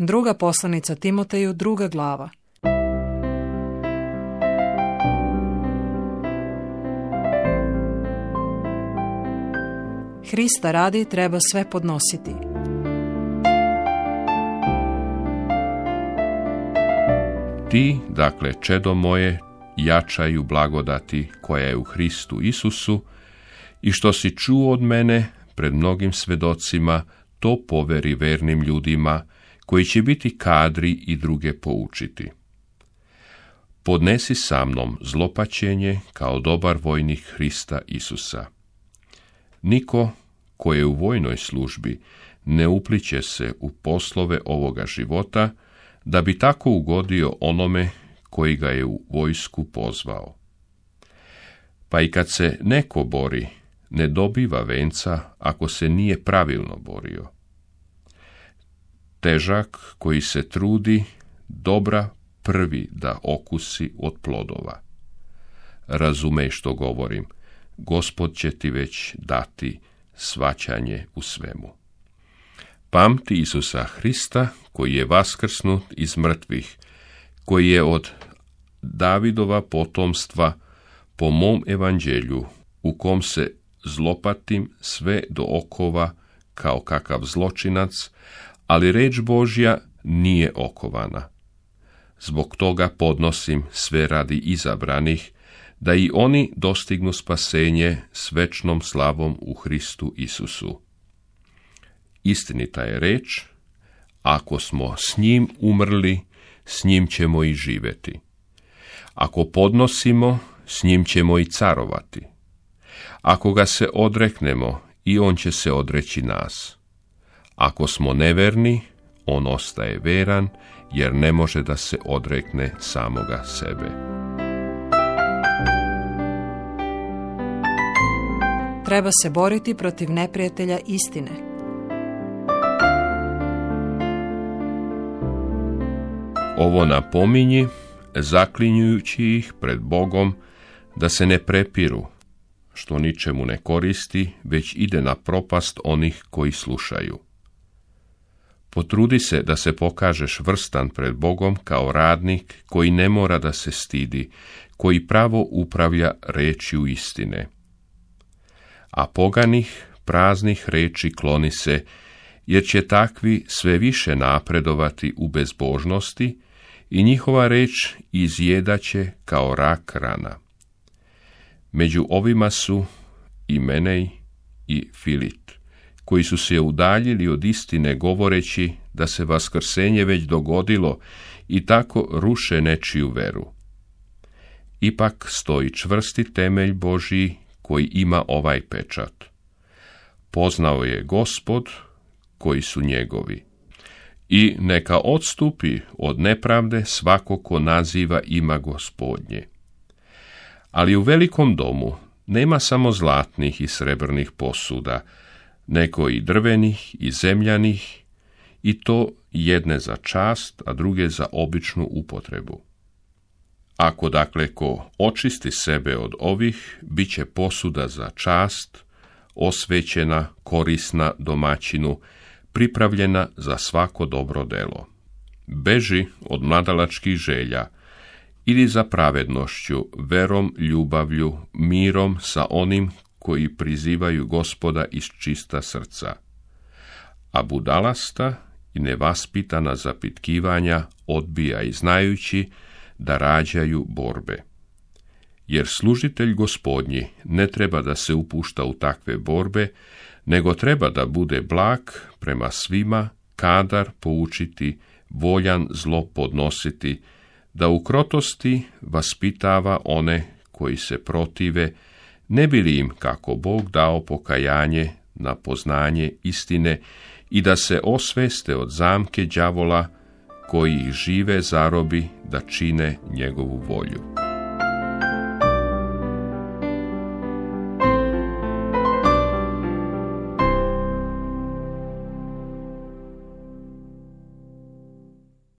Druga poslanica Timoteju, 2. glava. Hrista radi treba sve podnositi. Ti, dakle, čedo moje, jačaju blagodati koja je u Hristu Isusu i što si čuo od mene pred mnogim svedocima, to poveri vernim ljudima koji će biti kadri i druge poučiti. Podnesi sa mnom zlopaćenje kao dobar vojnik Hrista Isusa. Niko ko je u vojnoj službi ne upliće se u poslove ovoga života, da bi tako ugodio onome koji ga je u vojsku pozvao. Pa i kad se neko bori, ne dobiva venca ako se nije pravilno borio. Težak koji se trudi, dobra prvi da okusi od plodova. Razumej što govorim, Gospod će ti već dati shvaćanje u svemu. Pamti Isusa Hrista, koji je vaskrsnut iz mrtvih, koji je od Davidova potomstva po mom evanđelju, u kom se zlopatim sve do okova kao kakav zločinac, ali reč Božja nije okovana. Zbog toga podnosim sve radi izabranih, da i oni dostignu spasenje s večnom slavom u Hristu Isusu. Istinita je reč, ako smo s njim umrli, s njim ćemo i živjeti. Ako podnosimo, s njim ćemo i carovati. Ako ga se odreknemo, i on će se odreći nas. Ako smo neverni, on ostaje veran, jer ne može da se odrekne samoga sebe. Treba se boriti protiv neprijatelja istine. Ovo napominji, zaklinjujući ih pred Bogom, da se ne prepiru, što ničemu ne koristi, već ide na propast onih koji slušaju. Potrudi se da se pokažeš vrstan pred Bogom kao radnik koji ne mora da se stidi, koji pravo upravlja rečju istine. A poganih, praznih reči kloni se, jer će takvi sve više napredovati u bezbožnosti i njihova reč izjedaće kao rak rana. Među ovima su i Menej i Filit, koji su se udaljili od istine govoreći da se vaskrsenje već dogodilo i tako ruše nečiju veru. Ipak stoji čvrsti temelj Božji koji ima ovaj pečat. Poznao je Gospod koji su njegovi. I neka odstupi od nepravde svako ko naziva ima Gospodnje. Ali u velikom domu nema samo zlatnih i srebrnih posuda, nego i drvenih i zemljanih, i to jedne za čast, a druge za običnu upotrebu. Ako dakle ko očisti sebe od ovih, bit će posuda za čast, osvećena, korisna domaćinu, pripravljena za svako dobro delo. Beži od mladalačkih želja, ili za pravednošću, verom, ljubavlju, mirom sa onim koji prizivaju Gospoda iz čista srca. A budalasta i nevaspitana zapitkivanja odbija i znajući da rađaju borbe. Jer služitelj Gospodnji ne treba da se upušta u takve borbe, nego treba da bude blag prema svima, kadar poučiti, voljan zlo podnositi, da u krotosti vaspitava one koji se protive, ne bi li im, kako Bog dao pokajanje na poznanje istine i da se osveste od zamke đavola koji ih žive zarobi da čine njegovu volju.